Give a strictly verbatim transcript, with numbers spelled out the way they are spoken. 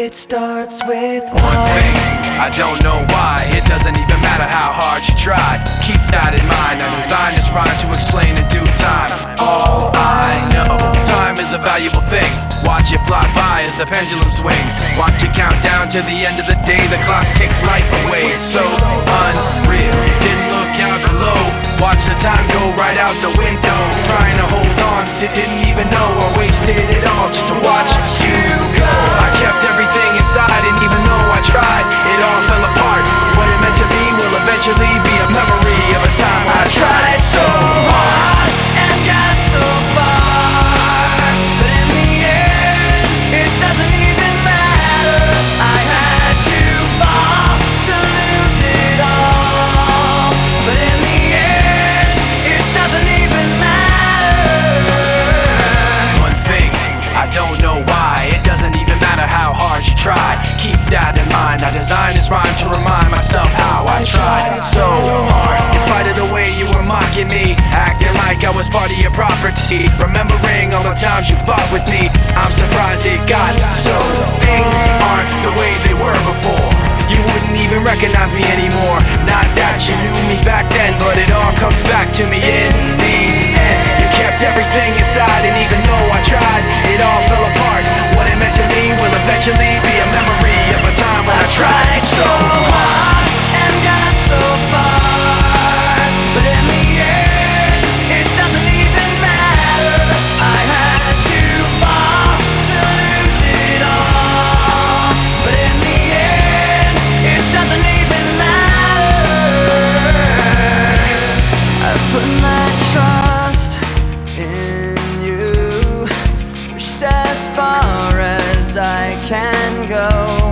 It starts with one thing, I don't know why. It doesn't even matter how hard you try. Keep that in mind. I designed this rhyme to explain in due time. All I know, time is a valuable thing. Watch it fly by as the pendulum swings. Watch it count down to the end of the day. The clock takes life away. It's so unreal. Didn't look out below. Watch the time go right out the window. Trying to hold on to didn't even know I wasted it all just to watch you go. I kept everything inside, and even though I tried, it all fell apart. What it meant to be will eventually be a memory of a time I tried so hard and got so far, but in the end, it doesn't even matter. I had to fall to lose it all, but in the end, it doesn't even matter. One thing, I don't know why. It doesn't even matter how hard you try. Keep that in mind. I designed this rhyme to remind myself how I tried so hard. In spite of the way you were mocking me, acting like I was part of your property, remembering all the times you fought with me, I'm surprised it got so. Things aren't the way they were before. You wouldn't even recognize me anymore. Not that you knew me back then, but it all comes back to me in the end. You kept everything inside, and even though I tried, it all fell apart. What it meant to me will eventually be a memory of a time when I tried so hard and got so far, but in the end, it doesn't even matter. I had to fall to lose it all, but in the end, it doesn't even matter. I've put my trust in you, pushed as far as I can go.